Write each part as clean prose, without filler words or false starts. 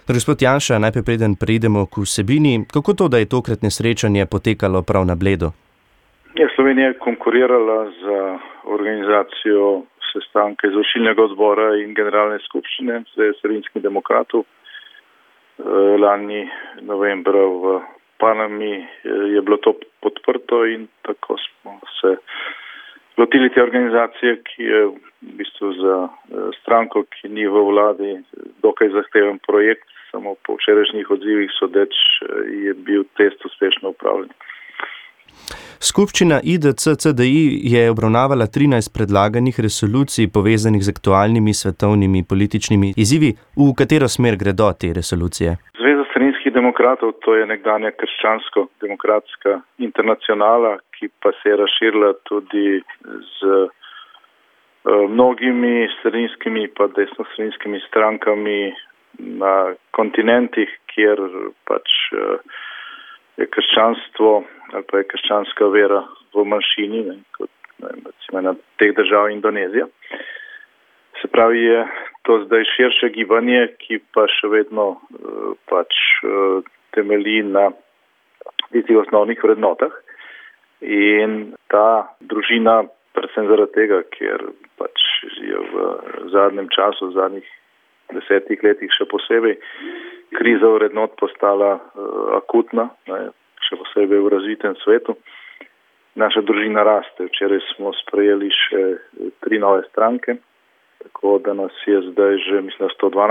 Gospod Janša, najprej preden preidemo k vsebini, kako to, da je tokratne srečanje potekalo prav na Bledu? Slovenija je konkurirala za organizacijo sestanka izvršilnega odbora in generalne skupščine Sredinskih demokratov. Lani novembra v Panami je bilo to podprto in tako smo se lotili te organizacije, ki je v bistvu za stranko, ki ni v vladi, dokaj zahteven projekt. Samo po včerajšnjih odzivih sodeč je bil test uspešno upravljen. Skupščina IDC-CDI je obravnavala 13 predlaganih resolucij povezanih z aktualnimi svetovnimi političnimi izzivi. V katero smer gredo te resolucije? Zveza Sredinskih demokratov, to je nekdanja krščansko-demokratska internacionala, ki pa se je razširila tudi z mnogimi sredinskimi pa desnosredinskimi strankami na kontinentih, kjer pač je krščanstvo ali pa je krščanska vera v manjšini, kot recimo na teh držav Indonezija. Se pravi, je to zdaj širše gibanje, ki pa še vedno pač temelji na tistih osnovnih vrednotah. In ta družina, predvsem zaradi tega, ker pač je v zadnjem času, v zadnjih 10 letih še posebej, kriza vrednot postala akutna, še posebej v razvitem svetu. Naša družina raste. Včeraj smo sprejeli še 3 nove stranke, tako da nas je zdaj že, mislim,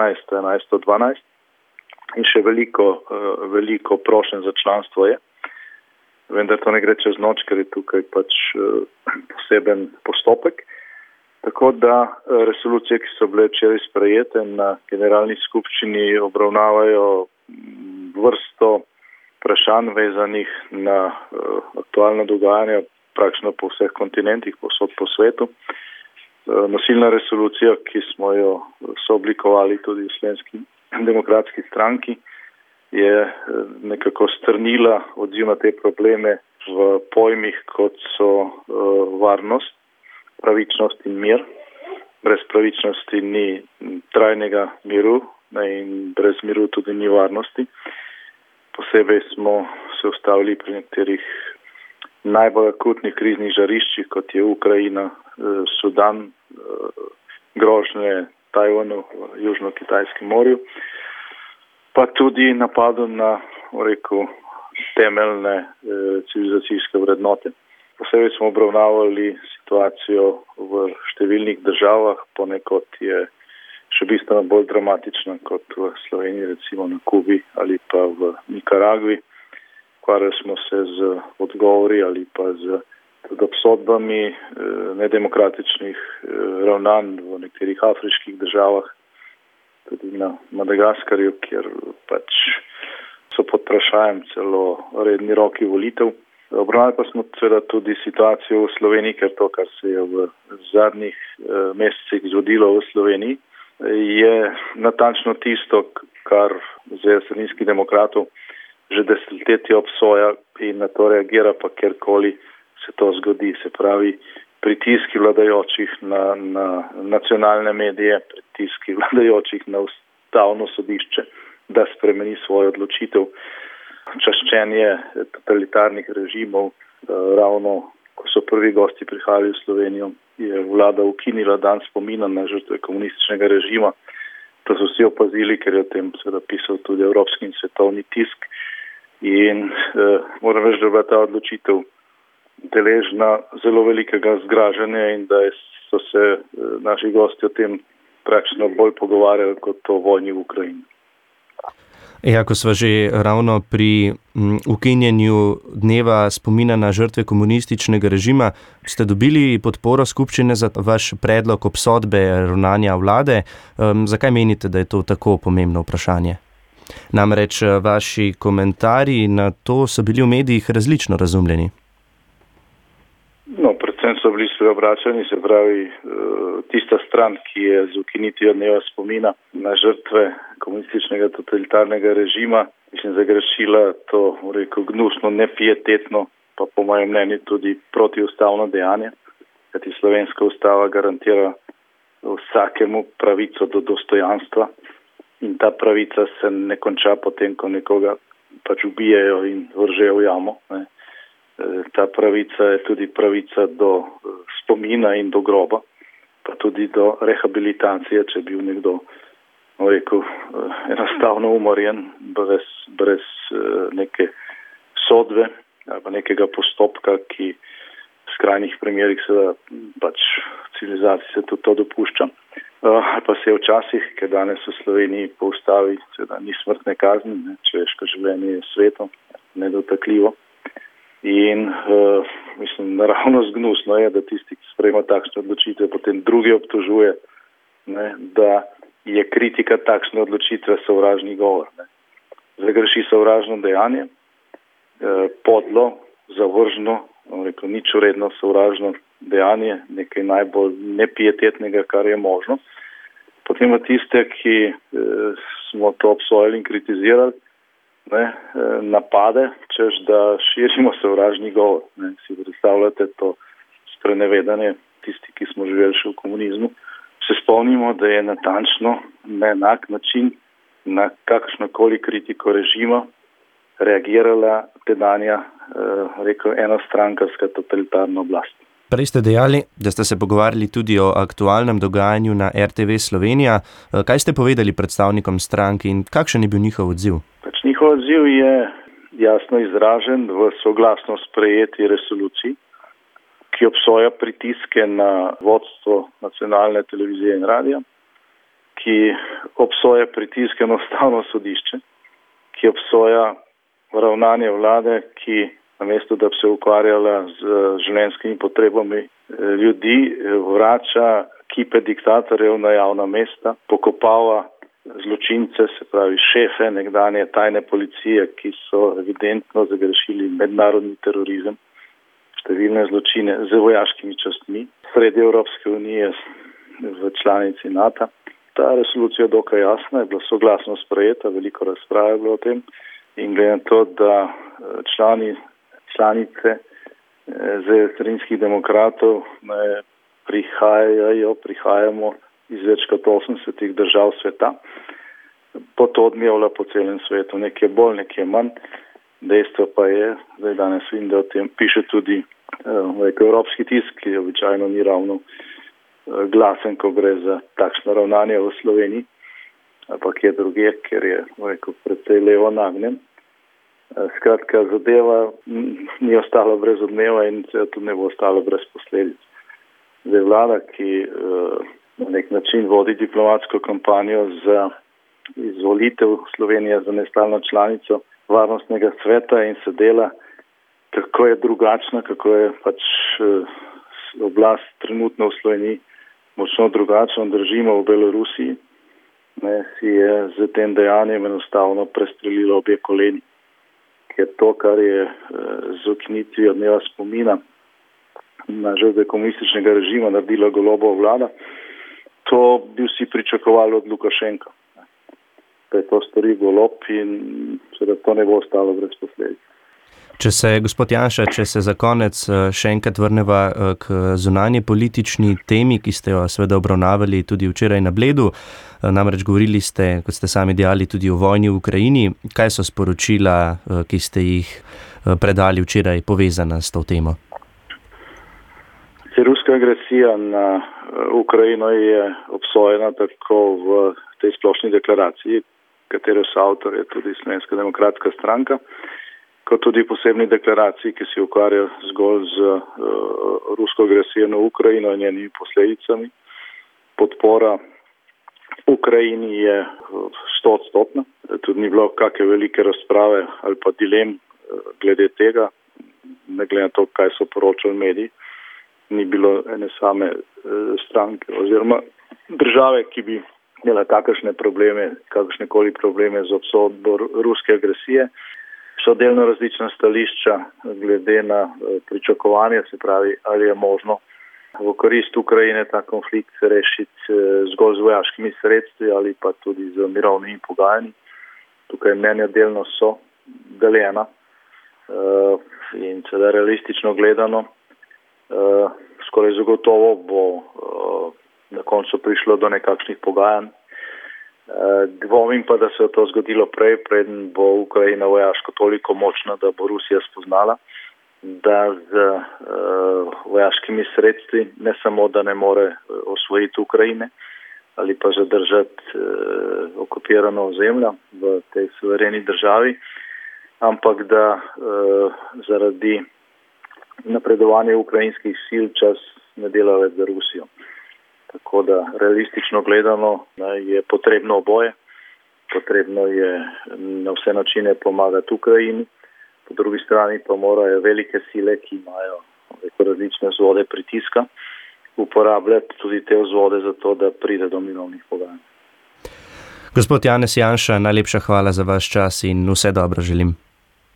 112 in še veliko prošenj za članstvo je. Vendar to ne gre čez noč, ker je tukaj pač poseben postopek. Tako da resolucije, ki so bile včeraj sprejete na generalni skupščini, obravnavajo vrsto vprašanj vezanih na aktualna dogajanja praktično po vseh kontinentih, povsod po svetu. Nosilna resolucija, ki smo jo sooblikovali tudi v Slovenski demokratski stranki, je nekako strnila odziv na te probleme v pojmih, kot so varnost, pravičnost in mir. Brez pravičnosti ni trajnega miru in brez miru tudi ni varnosti. Posebej smo se ustavili pri nekaterih najbolj akutnih kriznih žariščih, kot je Ukrajina, Sudan, grožnje Tajvanu v Južno-Kitajskem morju, pa tudi napadu na, temeljne civilizacijske vrednote. Posebej smo obravnavali situacijo v številnih državah, ponekod je še bistveno bolj dramatična kot v Sloveniji, recimo na Kubi ali pa v Nikaragvi. Ukvarjali smo se z odgovori ali pa z obsodbami nedemokratičnih ravnanj v nekaterih afriških državah, tudi na Madagaskarju, kjer pač so pod vprašajem celo redni roki volitev. Obravnavali pa smo seveda tudi situacijo v Sloveniji, ker to, kar se je v zadnjih mesecih zgodilo v Sloveniji, je natančno tisto, kar Zveza Sredinskih demokratov že desetletje obsoja in na to reagira, pa kjerkoli se to zgodi. Se pravi, pritiski vladajočih na nacionalne medije, pritiski vladajočih na ustavno sodišče, da spremeni svojo odločitev. Čaščenje totalitarnih režimov, ravno ko so prvi gosti prihajali v Slovenijo, je vlada ukinila dan spomina na žrtve komunističnega režima. To so vsi opazili, ker je o tem seveda pisal tudi evropski in svetovni tisk. In moram reči, da je bila ta odločitev deležna zelo velikega zgražanja in da so se naši gosti o tem praktično bolj pogovarjali kot o vojni v Ukrajini. Ja, ko sva že ravno pri ukinjanju dneva spomina na žrtve komunističnega režima, ste dobili podporo skupščine za vaš predlog obsodbe ravnanja vlade. Zakaj menite, da je to tako pomembno vprašanje? Namreč vaši komentarji na to so bili v medijih različno razumljeni. Predvsem so bili obračani, se pravi, tista stran, ki je z ukinitvijo dneva spomina na žrtve komunističnega totalitarnega režima, zagrešila to, gnusno, nepietetno, pa po mojem mnenju tudi protiustavno dejanje, kajti slovenska ustava garantira vsakemu pravico do dostojanstva in ta pravica se ne konča potem, ko nekoga pač ubijajo in vržejo v jamo. Ne. Ta pravica je tudi pravica do spomina in do groba, pa tudi do rehabilitacije, če bi bil nekdo enostavno umorjen brez neke sodbe ali pa nekega postopka, ki v skrajnih primerih seveda pač civilizaciji se tudi to dopušča. Ali pa se je včasih, ker danes v Sloveniji po ustavi seveda ni smrtne kazni, človeško življenje je sveto, nedotakljivo. In mislim, naravnost gnusno je, da tisti, ki sprejema takšne odločitve, potem drugi obtožuje, da je kritika takšne odločitve sovražni govor. Zagreši sovražno dejanje, podlo, zavržno, nič vredno sovražno dejanje, nekaj najbolj nepietetnega, kar je možno. Potem pa tiste, ki smo to obsojali in kritizirali, napade, češ da širimo sovražni govor. Si predstavljate to sprenevedanje, tisti, ki smo živeli še v komunizmu. Se spomnimo, da je natančno na enak način na kakršnokoli kritiko režima reagirala tedanja, enostrankarska totalitarna oblast. Prej ste dejali, da ste se pogovarjali tudi o aktualnem dogajanju na RTV Slovenija. Kaj ste povedali predstavnikom stranke in kakšen je bil njihov odziv? Njihov odziv je jasno izražen v soglasno sprejeti resoluciji, ki obsoja pritiske na vodstvo nacionalne televizije in radija, ki obsoja pritiske na Ustavno sodišče, ki obsoja ravnanje vlade, ki namesto da bi se ukvarjala z življenjskimi potrebami ljudi, vrača kipe diktatorjev na javna mesta, pokopava zločince, se pravi šefe nekdanje tajne policije, ki so evidentno zagrešili mednarodni terorizem, številne zločine z vojaškimi častmi, sredi Evropske unije v članici NATO. Ta resolucija je dokaj jasna, je bila soglasno sprejeta, veliko razprave je bilo o tem in glede na to, da članice zeleninskih demokratov prihajamo iz več kot 80 držav sveta, bo to odmevla po celem svetu, nekje bolj, nekje manj. Dejstvo pa je, zdaj danes vidim, da o tem piše tudi evropski tisk, ki običajno ni ravno glasen, ko gre za takšno ravnanje v Sloveniji, ampak je druge, ker je precej levo nagnjen. Skratka, zadeva ni ostala brez odmeva in tudi ne bo ostala brez posledic. Zdaj vlada, ki na nek način vodi diplomatsko kampanjo za izvolitev Slovenije za nestalno članico Varnostnega sveta in se dela, kako je drugačna, kako je pač oblast trenutno v Sloveniji močno drugačna od režima v Belorusiji, si je z tem dejanjem enostavno prestrelilo obe koleni. Ker to, kar je z ukinitvijo dneva spomina na žrtve komunističnega režima naredila Golobova vlada, to bi vsi pričakovali od Lukašenka. Da je to storil Golob in seveda to ne bo ostalo brez posledic. Če se za konec še enkrat vrneva k zunanje politični temi, ki ste jo seveda obravnavali tudi včeraj na Bledu, namreč govorili ste, kot ste sami dejali, tudi o vojni v Ukrajini. Kaj so sporočila, ki ste jih predali včeraj, povezana s to temo? Ruska agresija na Ukrajino je obsojena tako v tej splošni deklaraciji, katere soavtor je tudi Slovenska demokratska stranka, kot tudi posebni deklaraciji, ki se ukvarja zgolj z rusko agresijo na Ukrajino in njenimi posledicami. Podpora Ukrajini je 100%. Tudi ni bilo kakšne velike razprave ali pa dilem glede tega, ne glede na to, kaj so poročali mediji. Ni bilo ene same stranke oziroma države, ki bi imela kakršnekoli probleme z obsodbo ruske agresije. So delno različna stališča glede na pričakovanje, se pravi, ali je možno v korist Ukrajine ta konflikt rešiti zgolj z vojaškimi sredstvi ali pa tudi z mirovnimi pogajanji. Tukaj mnenja delno so deljena in seveda realistično gledano skoraj zagotovo bo na koncu prišlo do nekakšnih pogajanj. Dvomim pa, da se je to zgodilo prej, preden bo Ukrajina vojaško toliko močna, da bo Rusija spoznala, da z vojaškimi sredstvi ne samo, da ne more osvojiti Ukrajine ali pa zadržati okupirano ozemlja v tej suvereni državi, ampak da zaradi napredovanja ukrajinskih sil čas ne dela več za Rusijo. Tako da realistično gledano je potrebno oboje. Potrebno je na vse načine pomagati Ukrajini, po drugi strani pa morajo velike sile, ki imajo različne vzvode pritiska, uporabljati tudi te vzvode za to, da pride do mirovnih pogajanj. Gospod Janez Janša, najlepša hvala za vaš čas in vse dobro želim.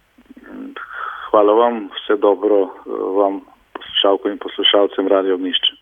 Hvala vam, vse dobro vam, poslušalkam in poslušalcem Radio Ognjišče.